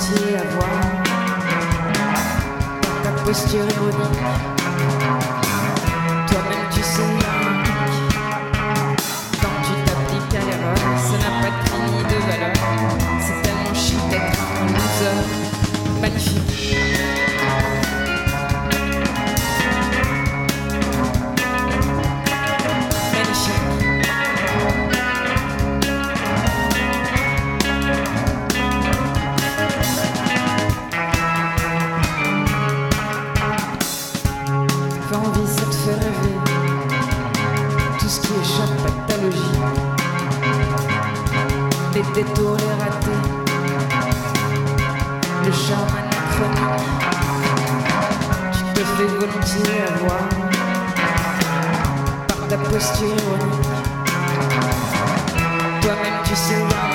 volontiers avoir par ta posture ironique. Toi-même tu sais l'ironique. Quand tu t'appliques à l'erreur, ça n'a pas de prix ni de valeur. C'est tellement chic d'être un loser. Magnifique. Envie, ça te fait rêver. Tout ce qui échappe à ta logique. Les détours, les ratés. Le charme anachronique. Tu te fais volontiers avoir par ta posture ironique. Toi-même tu sais bien.